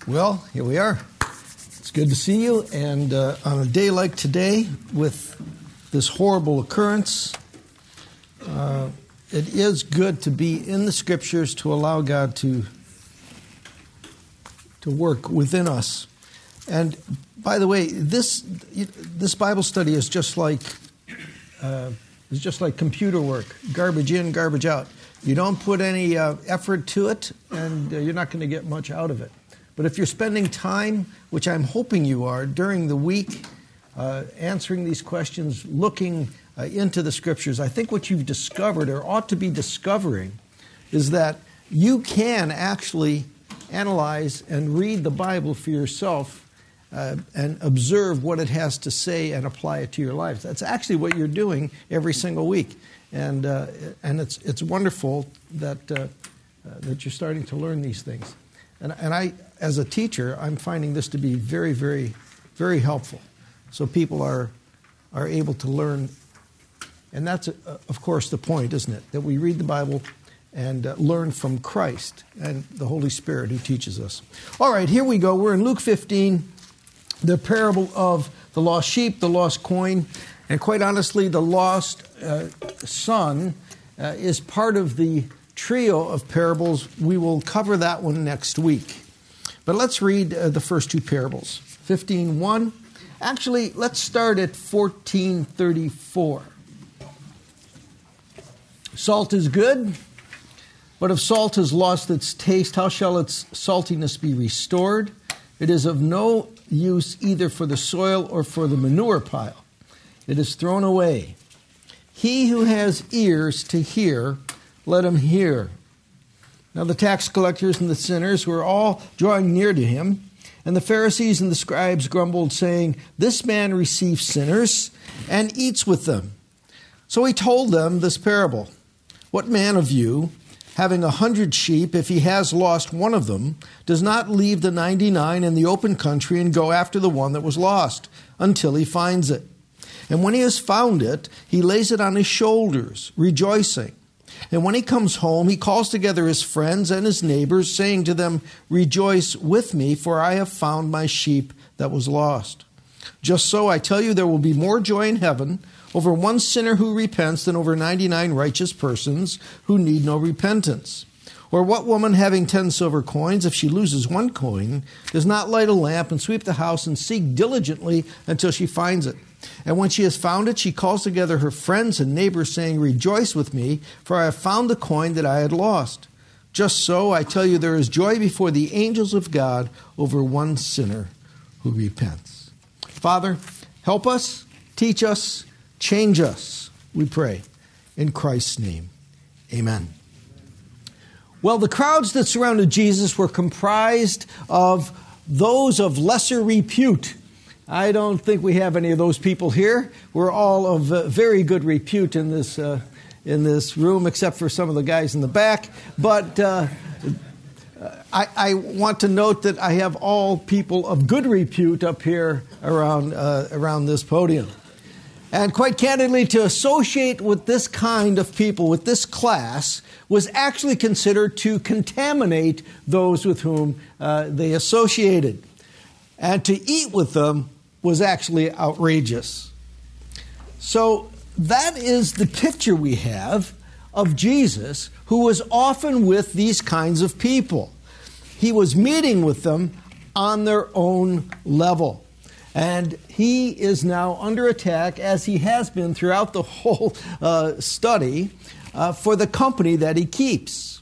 Well, here we are. It's good to see you. And on a day like today, with this horrible occurrence, it is good to be in the Scriptures to allow God to work within us. And by the way, this Bible study is just like computer work: garbage in, garbage out. You don't put any effort to it, and you're not going to get much out of it. But if you're spending time, which I'm hoping you are, during the week, answering these questions, looking into the Scriptures, I think what you've discovered, or ought to be discovering, is that you can actually analyze and read the Bible for yourself and observe what it has to say and apply it to your lives. That's actually what you're doing every single week. And it's wonderful that you're starting to learn these things. And I, as a teacher, I'm finding this to be very, very, very helpful. So people are able to learn. And that's, of course, the point, isn't it? That we read the Bible and learn from Christ and the Holy Spirit who teaches us. All right, here we go. We're in Luke 15, the parable of the lost sheep, the lost coin. And quite honestly, the lost son is part of the trio of parables. We will cover that one next week. But let's read the first two parables. 15:1. Actually, let's start at 14:34. Salt is good, but if salt has lost its taste, how shall its saltiness be restored? It is of no use either for the soil or for the manure pile. It is thrown away. He who has ears to hear, let him hear. Now the tax collectors and the sinners were all drawing near to him, and the Pharisees and the scribes grumbled, saying, "This man receives sinners and eats with them." So he told them this parable. "What man of you, having 100 sheep, if he has lost one of them, does not leave the 99 in the open country and go after the one that was lost until he finds it? And when he has found it, he lays it on his shoulders, rejoicing. And when he comes home, he calls together his friends and his neighbors, saying to them, 'Rejoice with me, for I have found my sheep that was lost.' Just so, I tell you, there will be more joy in heaven over one sinner who repents than over 99 righteous persons who need no repentance. Or what woman having 10 silver coins, if she loses one coin, does not light a lamp and sweep the house and seek diligently until she finds it? And when she has found it, she calls together her friends and neighbors, saying, 'Rejoice with me, for I have found the coin that I had lost.' Just so, I tell you, there is joy before the angels of God over one sinner who repents." Father, help us, teach us, change us, we pray. In Christ's name, amen. Well, the crowds that surrounded Jesus were comprised of those of lesser repute. I don't think we have any of those people here. We're all of very good repute in this room, except for some of the guys in the back. But I want to note that I have all people of good repute up here around this podium. And quite candidly, to associate with this kind of people, with this class, was actually considered to contaminate those with whom they associated. And to eat with them was actually outrageous. So that is the picture we have of Jesus, who was often with these kinds of people. He was meeting with them on their own level. And he is now under attack, as he has been throughout the whole study, for the company that he keeps.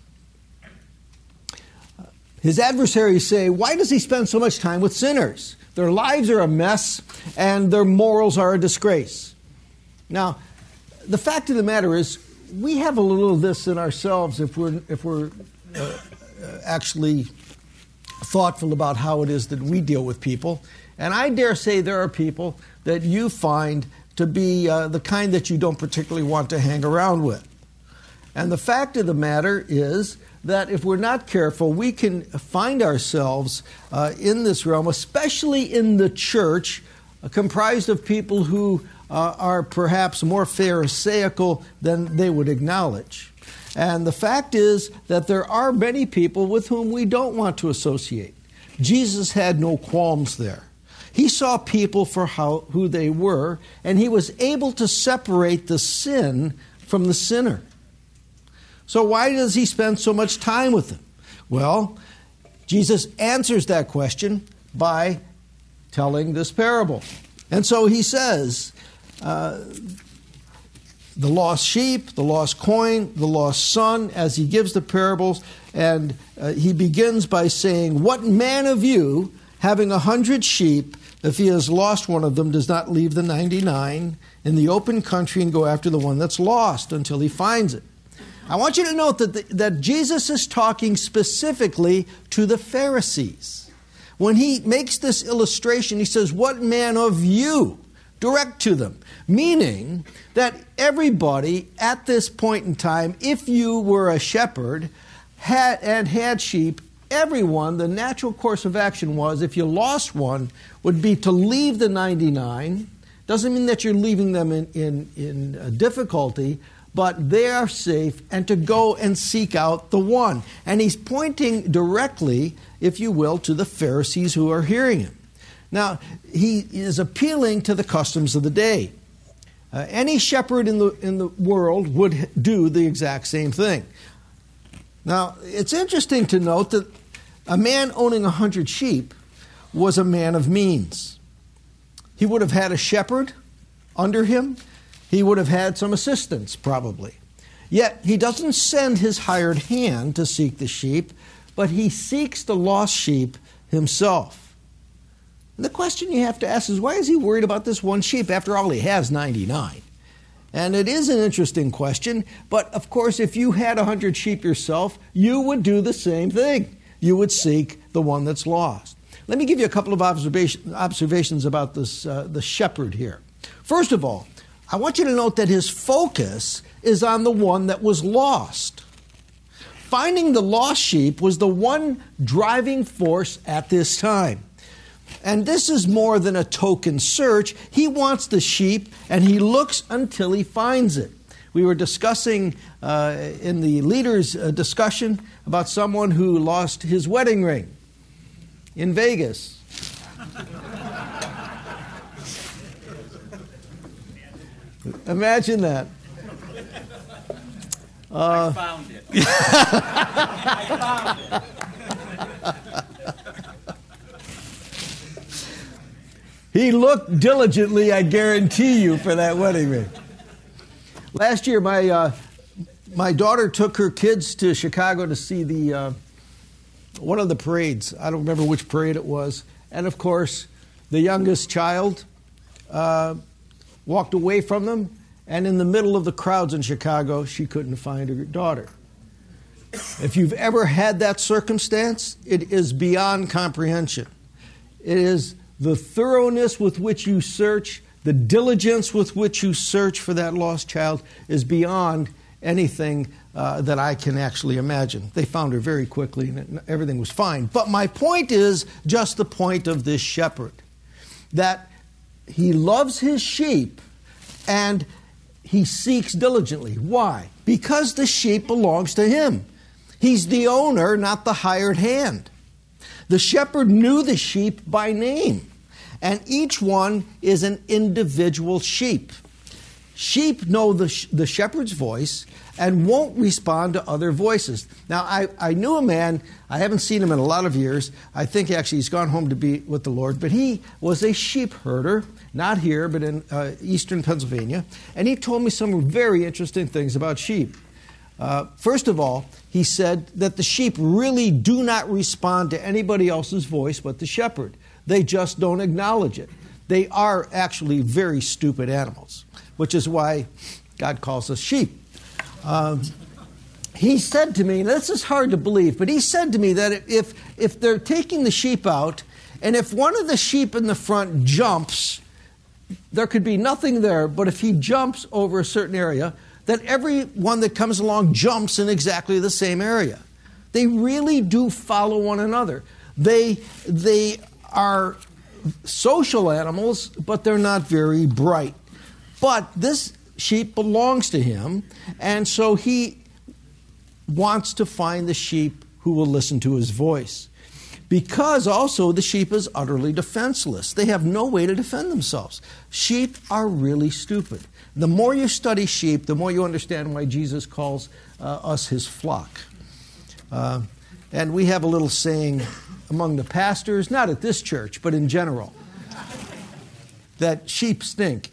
His adversaries say, "Why does he spend so much time with sinners? Their lives are a mess, and their morals are a disgrace." Now, the fact of the matter is, we have a little of this in ourselves if we're actually thoughtful about how it is that we deal with people. And I dare say there are people that you find to be the kind that you don't particularly want to hang around with. And the fact of the matter is that if we're not careful, we can find ourselves in this realm, especially in the church, comprised of people who are perhaps more pharisaical than they would acknowledge. And the fact is that there are many people with whom we don't want to associate. Jesus had no qualms there. He saw people for who they were, and he was able to separate the sin from the sinner. So why does he spend so much time with them? Well, Jesus answers that question by telling this parable. And so he says, the lost sheep, the lost coin, the lost son, as he gives the parables. And he begins by saying, what man of you, having 100 sheep, if he has lost one of them, does not leave the 99 in the open country and go after the one that's lost until he finds it? I want you to note that Jesus is talking specifically to the Pharisees. When he makes this illustration, he says, what man of you? Direct to them. Meaning that everybody at this point in time, if you were a shepherd had sheep, everyone, the natural course of action was, if you lost one, would be to leave the 99. Doesn't mean that you're leaving them in difficulty, but they are safe, and to go and seek out the one. And he's pointing directly, if you will, to the Pharisees who are hearing him. Now, he is appealing to the customs of the day. Any shepherd in the world would do the exact same thing. Now, it's interesting to note that a man owning 100 sheep was a man of means. He would have had a shepherd under him. He would have had some assistants, probably. Yet, he doesn't send his hired hand to seek the sheep, but he seeks the lost sheep himself. And the question you have to ask is, why is he worried about this one sheep? After all, he has 99. And it is an interesting question, but of course, if you had 100 sheep yourself, you would do the same thing. You would seek the one that's lost. Let me give you a couple of observations about this the shepherd here. First of all, I want you to note that his focus is on the one that was lost. Finding the lost sheep was the one driving force at this time. And this is more than a token search. He wants the sheep, and he looks until he finds it. We were discussing in the leaders' discussion about someone who lost his wedding ring in Vegas. Imagine that. I found it. I found it. He looked diligently, I guarantee you, for that wedding ring. Last year, my daughter took her kids to Chicago to see one of the parades. I don't remember which parade it was. And of course, the youngest child walked away from them, and in the middle of the crowds in Chicago, she couldn't find her daughter. If you've ever had that circumstance, it is beyond comprehension. It is the thoroughness with which you search, the diligence with which you search for that lost child is beyond anything that I can actually imagine. They found her very quickly and everything was fine. But my point is just the point of this shepherd, that he loves his sheep and he seeks diligently. Why? Because the sheep belongs to him. He's the owner, not the hired hand. The shepherd knew the sheep by name, and each one is an individual sheep. Sheep know the shepherd's voice and won't respond to other voices. Now, I knew a man, I haven't seen him in a lot of years. I think actually he's gone home to be with the Lord, but he was a sheep herder, not here, but in eastern Pennsylvania, and he told me some very interesting things about sheep. First of all, he said that the sheep really do not respond to anybody else's voice but the shepherd. They just don't acknowledge it. They are actually very stupid animals, which is why God calls us sheep. He said to me, this is hard to believe, but he said to me that if they're taking the sheep out, and if one of the sheep in the front jumps, there could be nothing there, but if he jumps over a certain area, that everyone that comes along jumps in exactly the same area. They really do follow one another. They are social animals, but they're not very bright. But this sheep belongs to him, and so he wants to find the sheep who will listen to his voice. Because also the sheep is utterly defenseless. They have no way to defend themselves. Sheep are really stupid. The more you study sheep, the more you understand why Jesus calls us his flock. And we have a little saying among the pastors, not at this church, but in general, that sheep stink,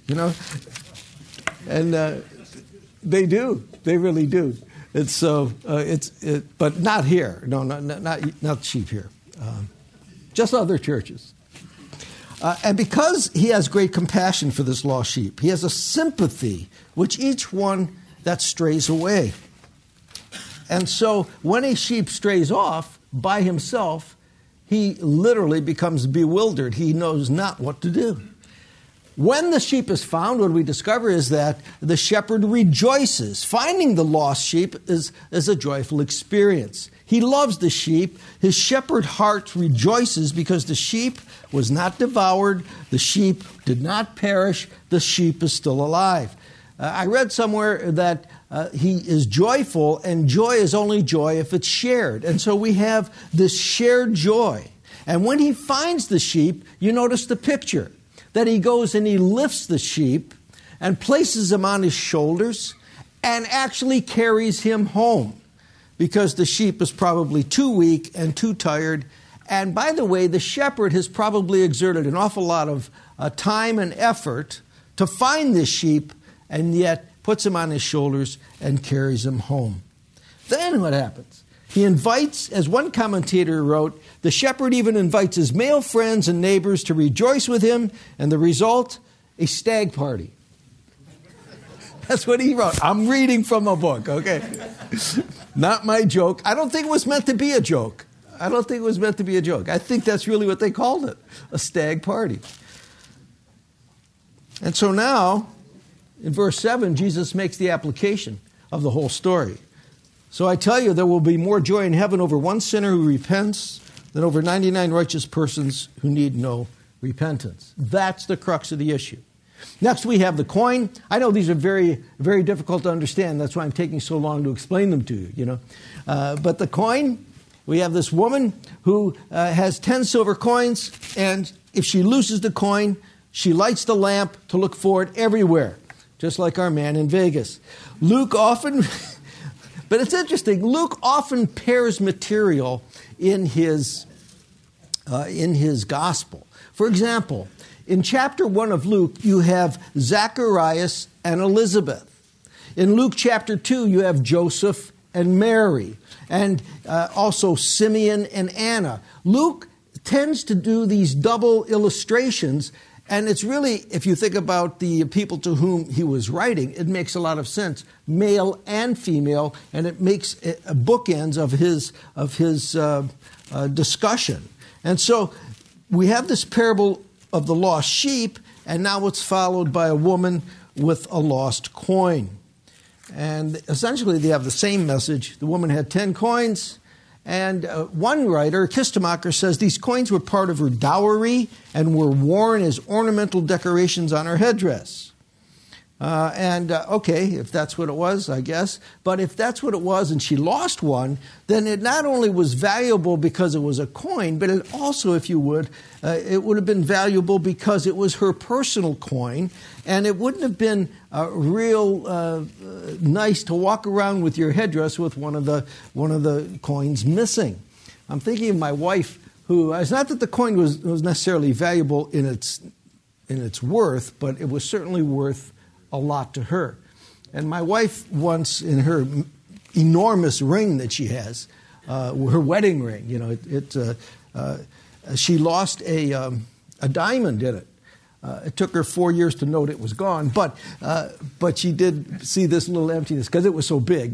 And they do. They really do. It's so. But not here. No, not sheep here. Just other churches. And because he has great compassion for this lost sheep, he has a sympathy with each one that strays away. And so when a sheep strays off by himself, he literally becomes bewildered. He knows not what to do. When the sheep is found, what we discover is that the shepherd rejoices. Finding the lost sheep is a joyful experience. He loves the sheep. His shepherd heart rejoices because the sheep was not devoured. The sheep did not perish. The sheep is still alive. I read somewhere that he is joyful, and joy is only joy if it's shared. And so we have this shared joy. And when he finds the sheep, you notice the picture, that he goes and he lifts the sheep and places him on his shoulders and actually carries him home, because the sheep is probably too weak and too tired. And by the way, the shepherd has probably exerted an awful lot of time and effort to find this sheep, and yet puts him on his shoulders and carries him home. Then what happens? He invites, as one commentator wrote, the shepherd even invites his male friends and neighbors to rejoice with him, and the result, a stag party. That's what he wrote. I'm reading from a book, okay? Not my joke. I don't think it was meant to be a joke. I think that's really what they called it, a stag party. And so now, in verse 7, Jesus makes the application of the whole story. So I tell you, there will be more joy in heaven over one sinner who repents than over 99 righteous persons who need no repentance. That's the crux of the issue. Next, we have the coin. I know these are very, very difficult to understand. That's why I'm taking so long to explain them to you, But the coin, we have this woman who has 10 silver coins, and if she loses the coin, she lights the lamp to look for it everywhere, just like our man in Vegas. Luke often, but it's interesting, Luke often pairs material in his gospel. For example, in chapter 1 of Luke, you have Zacharias and Elizabeth. In Luke chapter 2, you have Joseph and Mary, and also Simeon and Anna. Luke tends to do these double illustrations, and it's really, if you think about the people to whom he was writing, it makes a lot of sense, male and female, and it makes bookends of his discussion. And so we have this parable of the lost sheep, and now it's followed by a woman with a lost coin. And essentially they have the same message. The woman had 10 coins, and one writer, Kistemacher, says these coins were part of her dowry and were worn as ornamental decorations on her headdress. Okay, if that's what it was, I guess. But if that's what it was and she lost one, then it not only was valuable because it was a coin, but it also, if you would, it would have been valuable because it was her personal coin, and it wouldn't have been real nice to walk around with your headdress with one of the coins missing. I'm thinking of my wife, who, it's not that the coin was necessarily valuable in its worth, but it was certainly worth a lot to her. And my wife once, in her enormous ring that she has, her wedding ring, she lost a diamond in it. It took her 4 years to note it was gone, but she did see this little emptiness because it was so big,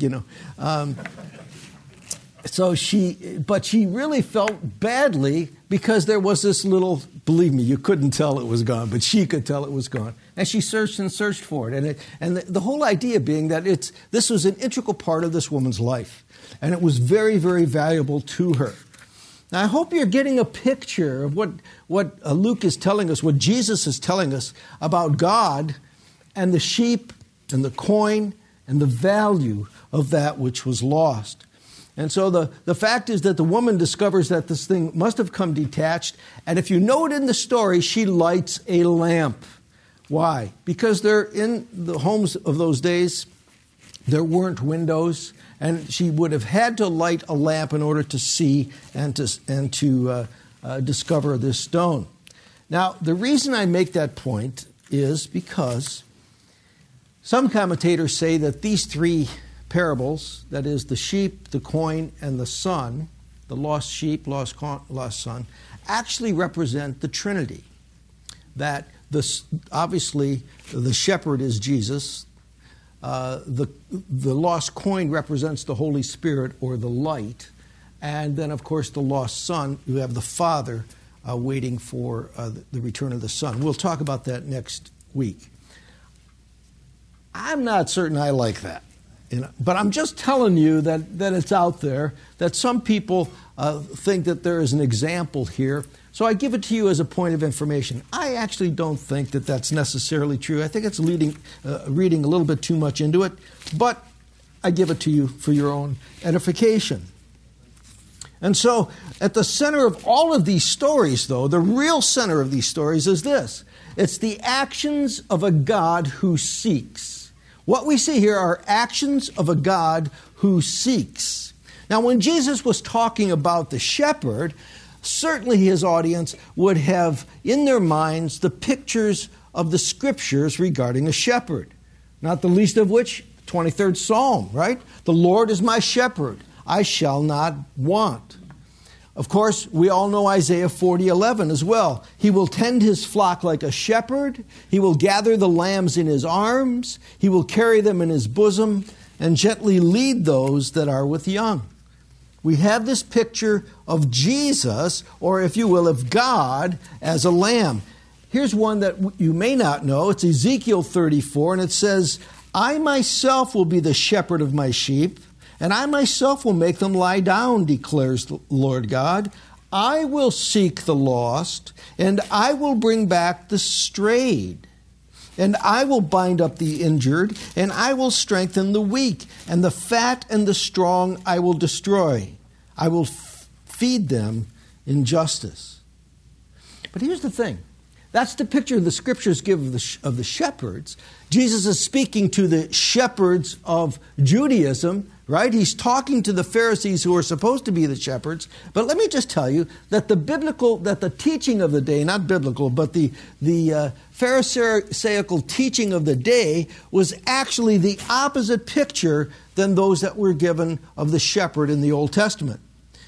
But she really felt badly because there was this little, believe me, you couldn't tell it was gone, but she could tell it was gone. And she searched and searched for it. And the whole idea being that this was an integral part of this woman's life. And it was very, very valuable to her. Now, I hope you're getting a picture of what Luke is telling us, what Jesus is telling us about God and the sheep and the coin and the value of that which was lost. And so the fact is that the woman discovers that this thing must have come detached. And if you note in the story, she lights a lamp. Why? Because they're in the homes of those days, there weren't windows, and she would have had to light a lamp in order to see and to discover this stone. Now, the reason I make that point is because some commentators say that these three parables, that is the sheep, the coin, and the son, the lost sheep, lost son, actually represent the Trinity. That obviously the shepherd is Jesus. The lost coin represents the Holy Spirit or the light. And then, of course, the lost son, you have the Father waiting for the return of the Son. We'll talk about that next week. I'm not certain I like that. But I'm just telling you that it's out there, that some people think that there is an example here. So I give it to you as a point of information. I actually don't think that that's necessarily true. I think it's reading a little bit too much into it. But I give it to you for your own edification. And so at the center of all of these stories, though, the real center of these stories is this. It's the actions of a God who seeks. What we see here are actions of a God who seeks. Now, when Jesus was talking about the shepherd, certainly his audience would have in their minds the pictures of the scriptures regarding a shepherd, not the least of which, 23rd Psalm, right? The Lord is my shepherd, I shall not want. Of course, we all know Isaiah 40:11 as well. He will tend his flock like a shepherd. He will gather the lambs in his arms. He will carry them in his bosom and gently lead those that are with young. We have this picture of Jesus, or if you will, of God as a lamb. Here's one that you may not know. It's Ezekiel 34, and it says, I myself will be the shepherd of my sheep, and I myself will make them lie down, declares the Lord God. I will seek the lost, and I will bring back the strayed. And I will bind up the injured, and I will strengthen the weak, and the fat and the strong I will destroy. I will feed them in justice. But here's the thing. That's the picture the scriptures give of the shepherds. Jesus is speaking to the shepherds of Judaism, right? He's talking to the Pharisees who are supposed to be the shepherds. But let me just tell you that the teaching of the day, not biblical, but the Pharisaical teaching of the day was actually the opposite picture than those that were given of the shepherd in the Old Testament.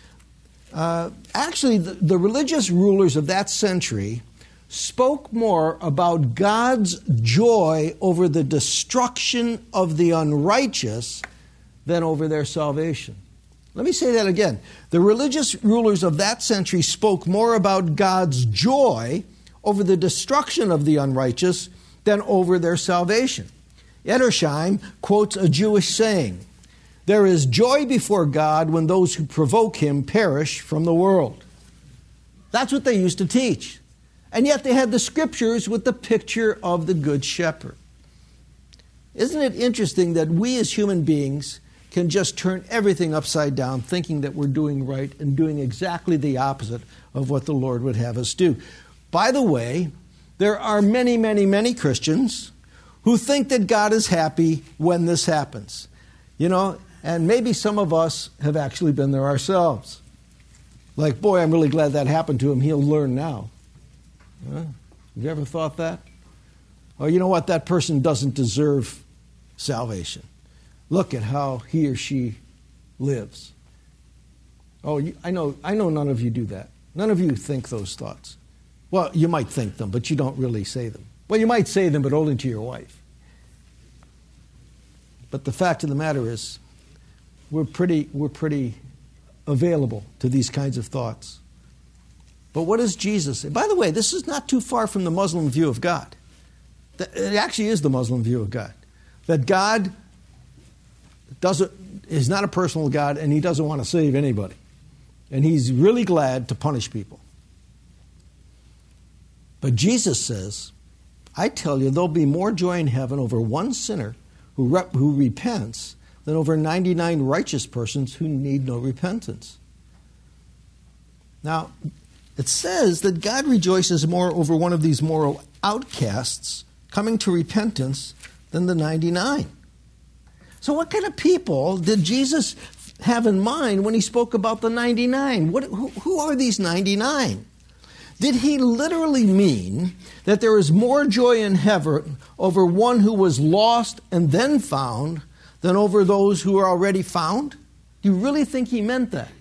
Actually, the religious rulers of that century spoke more about God's joy over the destruction of the unrighteous than over their salvation. Let me say that again. The religious rulers of that century spoke more about God's joy over the destruction of the unrighteous than over their salvation. Edersheim quotes a Jewish saying, "There is joy before God when those who provoke him perish from the world." That's what they used to teach. And yet they had the scriptures with the picture of the Good Shepherd. Isn't it interesting that we as human beings can just turn everything upside down thinking that we're doing right and doing exactly the opposite of what the Lord would have us do? By the way, there are many, many, many Christians who think that God is happy when this happens. And maybe some of us have actually been there ourselves. Like, boy, I'm really glad that happened to him. He'll learn now. Have you ever thought that? Or you know what? That person doesn't deserve salvation. Look at how he or she lives. Oh, I know none of you do that. None of you think those thoughts. Well, you might think them, but you don't really say them. Well, you might say them, but only to your wife. But the fact of the matter is, we're pretty available to these kinds of thoughts. But what does Jesus say? By the way, this is not too far from the Muslim view of God. It actually is the Muslim view of God. That God is not a personal God, and he doesn't want to save anybody. And he's really glad to punish people. But Jesus says, I tell you, there'll be more joy in heaven over one sinner who repents than over 99 righteous persons who need no repentance. Now, it says that God rejoices more over one of these moral outcasts coming to repentance than the 99. So what kind of people did Jesus have in mind when he spoke about the 99? Who are these 99? Did he literally mean that there is more joy in heaven over one who was lost and then found than over those who are already found? Do you really think he meant that?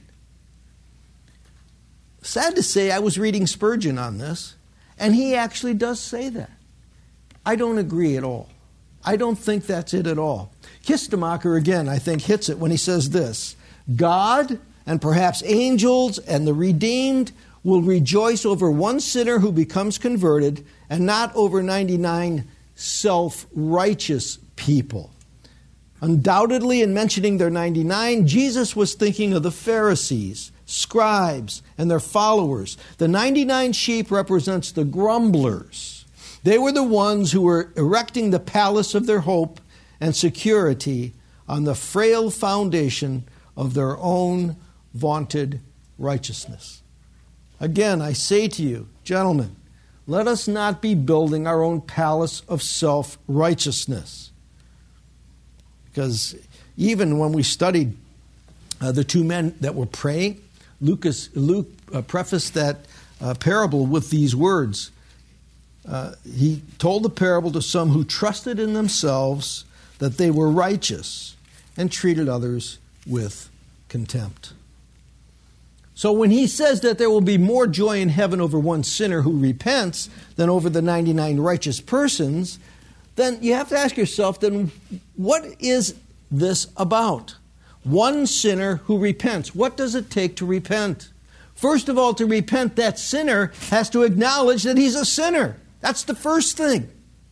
Sad to say, I was reading Spurgeon on this, and he actually does say that. I don't agree at all. I don't think that's it at all. Kistemacher, again, I think hits it when he says this: God and perhaps angels and the redeemed will rejoice over one sinner who becomes converted and not over 99 self-righteous people. Undoubtedly, in mentioning their 99, Jesus was thinking of the Pharisees, scribes, and their followers. The 99 sheep represents the grumblers. They were the ones who were erecting the palace of their hope and security on the frail foundation of their own vaunted righteousness. Again, I say to you, gentlemen, let us not be building our own palace of self-righteousness. Because even when we studied the two men that were praying, Luke prefaced that parable with these words. He told the parable to some who trusted in themselves that they were righteous and treated others with contempt. So when he says that there will be more joy in heaven over one sinner who repents than over the 99 righteous persons, then you have to ask yourself, then what is this about? One sinner who repents. What does it take to repent? First of all, to repent, that sinner has to acknowledge that he's a sinner. That's the first thing.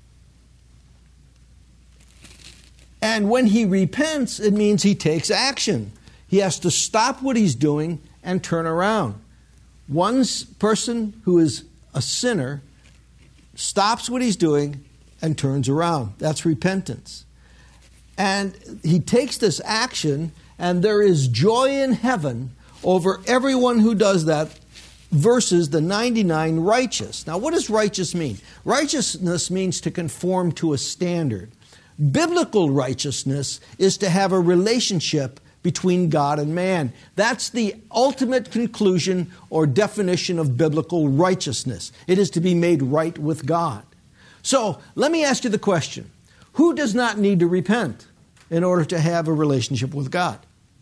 And when he repents, it means he takes action. He has to stop what he's doing and turn around. One person who is a sinner stops what he's doing and turns around. That's repentance. And he takes this action, and there is joy in heaven over everyone who does that versus the 99 righteous. Now, what does righteous mean? Righteousness means to conform to a standard. Biblical righteousness is to have a relationship between God and man. That's the ultimate conclusion or definition of biblical righteousness. It is to be made right with God. So, let me ask you the question. Who does not need to repent in order to have a relationship with God?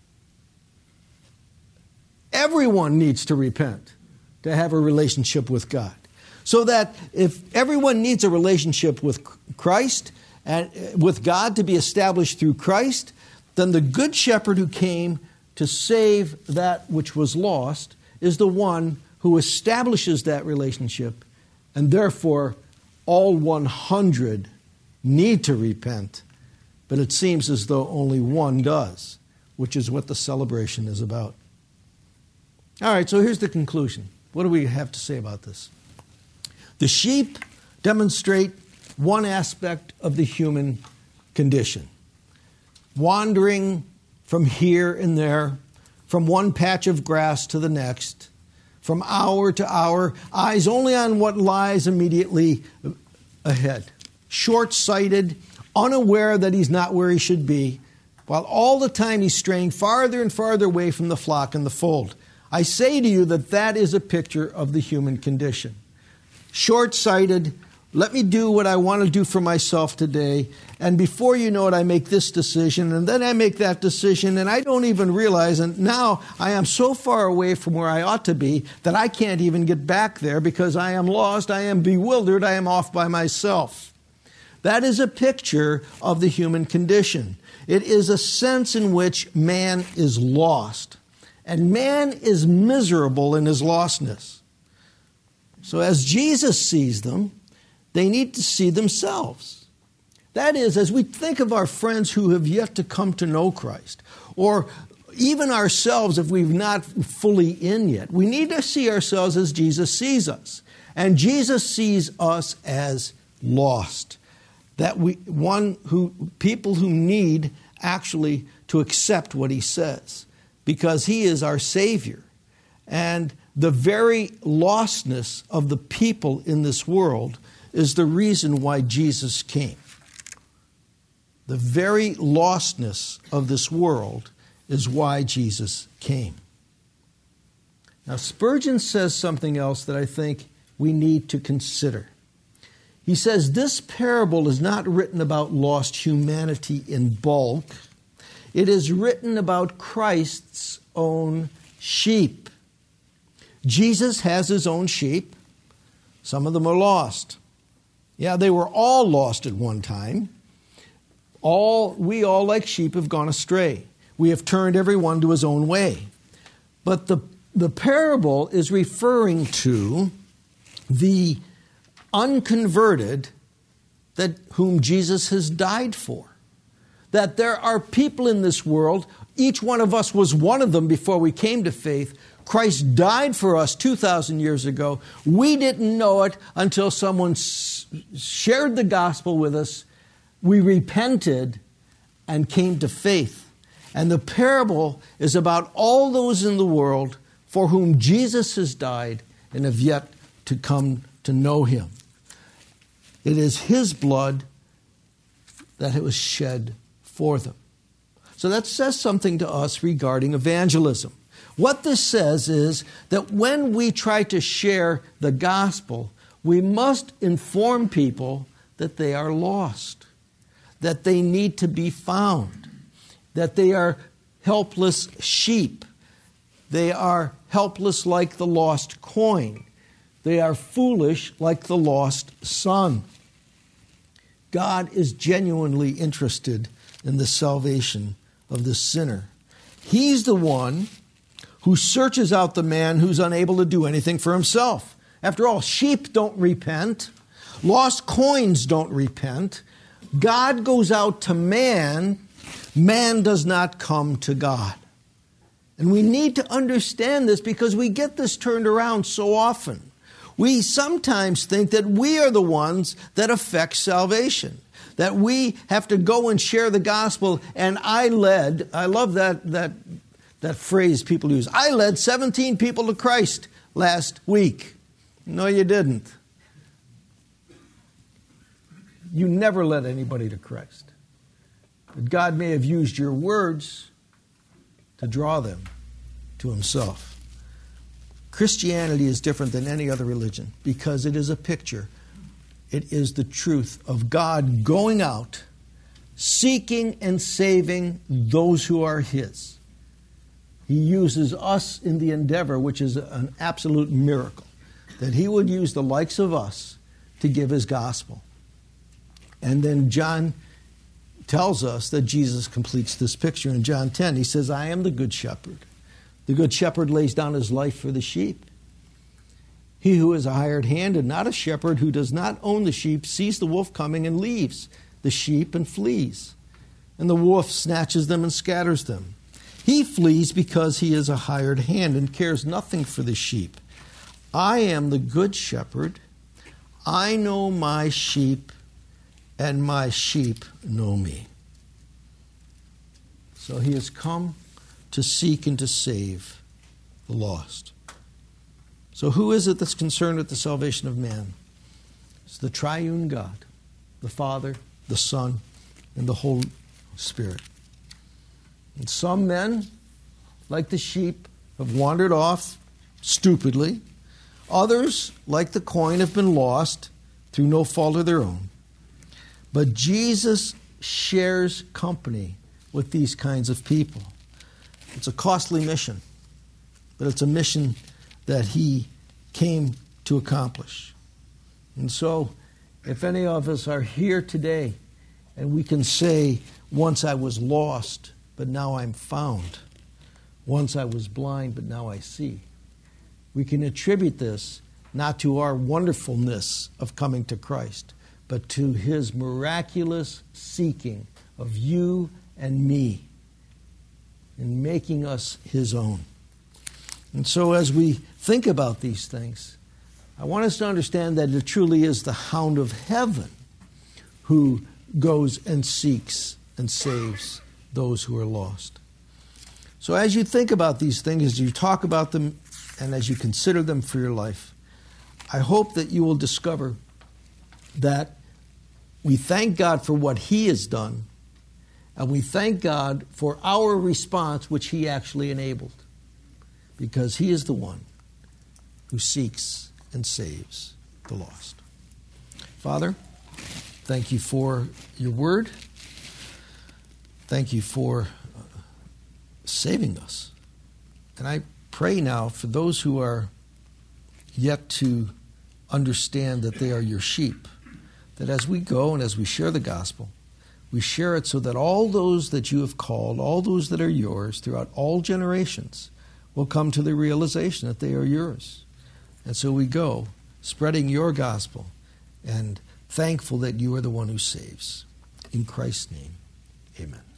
Everyone needs to repent to have a relationship with God. So that if everyone needs a relationship with Christ and with God to be established through Christ, then the good shepherd who came to save that which was lost is the one who establishes that relationship, and therefore all 100 need to repent, but it seems as though only one does, which is what the celebration is about. All right, so here's the conclusion. What do we have to say about this? The sheep demonstrate one aspect of the human condition. Wandering from here and there, from one patch of grass to the next, from hour to hour, eyes only on what lies immediately ahead. Short-sighted, unaware that he's not where he should be, while all the time he's straying farther and farther away from the flock and the fold. I say to you that that is a picture of the human condition. Short-sighted, let me do what I want to do for myself today, and before you know it, I make this decision, and then I make that decision, and I don't even realize, and now I am so far away from where I ought to be that I can't even get back there because I am lost, I am bewildered, I am off by myself. That is a picture of the human condition. It is a sense in which man is lost, and man is miserable in his lostness. So as Jesus sees them, they need to see themselves. That is, as we think of our friends who have yet to come to know Christ, or even ourselves if we've not fully in yet, we need to see ourselves as Jesus sees us. And Jesus sees us as lost. That people who need actually to accept what he says, because he is our Savior. And the very lostness of the people in this world is the reason why Jesus came. The very lostness of this world is why Jesus came. Now, Spurgeon says something else that I think we need to consider. He says, this parable is not written about lost humanity in bulk. It is written about Christ's own sheep. Jesus has his own sheep. Some of them are lost. Yeah, they were all lost at one time. We all, like sheep, have gone astray. We have turned everyone to his own way. But the parable is referring to the unconverted whom Jesus has died for. That there are people in this world, each one of us was one of them before we came to faith. Christ died for us 2,000 years ago. We didn't know it until someone shared the gospel with us. We repented and came to faith. And the parable is about all those in the world for whom Jesus has died and have yet to come to know him. It is his blood that was shed for them. So that says something to us regarding evangelism. What this says is that when we try to share the gospel, we must inform people that they are lost, that they need to be found, that they are helpless sheep. They are helpless like the lost coin. They are foolish like the lost son. God is genuinely interested in the salvation of the sinner. He's the one who searches out the man who's unable to do anything for himself. After all, sheep don't repent. Lost coins don't repent. God goes out to man. Man does not come to God. And we need to understand this because we get this turned around so often. We sometimes think that we are the ones that affect salvation, that we have to go and share the gospel. And I love that phrase people use, I led 17 people to Christ last week. No, you didn't. You never led anybody to Christ. But God may have used your words to draw them to himself. Christianity is different than any other religion because it is a picture. It is the truth of God going out, seeking and saving those who are his. He uses us in the endeavor, which is an absolute miracle, that he would use the likes of us to give his gospel. And then John tells us that Jesus completes this picture in John 10. He says, I am the good shepherd. The good shepherd lays down his life for the sheep. He who is a hired hand and not a shepherd, who does not own the sheep, sees the wolf coming and leaves the sheep and flees. And the wolf snatches them and scatters them. He flees because he is a hired hand and cares nothing for the sheep. I am the good shepherd. I know my sheep, and my sheep know me. So he has come to seek and to save the lost. So who is it that's concerned with the salvation of man? It's the triune God, the Father, the Son, and the Holy Spirit. And some men, like the sheep, have wandered off stupidly. Others, like the coin, have been lost through no fault of their own. But Jesus shares company with these kinds of people. It's a costly mission, but it's a mission that he came to accomplish. And so, if any of us are here today and we can say, once I was lost, but now I'm found. Once I was blind, but now I see. We can attribute this not to our wonderfulness of coming to Christ, but to his miraculous seeking of you and me and making us his own. And so as we think about these things, I want us to understand that it truly is the hound of heaven who goes and seeks and saves those who are lost. So as you think about these things, as you talk about them, and as you consider them for your life, I hope that you will discover that we thank God for what He has done, and we thank God for our response, which He actually enabled, because He is the one who seeks and saves the lost. Father, thank you for your word. Thank you for saving us. And I pray now for those who are yet to understand that they are your sheep, that as we go and as we share the gospel, we share it so that all those that you have called, all those that are yours throughout all generations, will come to the realization that they are yours. And so we go spreading your gospel and thankful that you are the one who saves. In Christ's name, amen.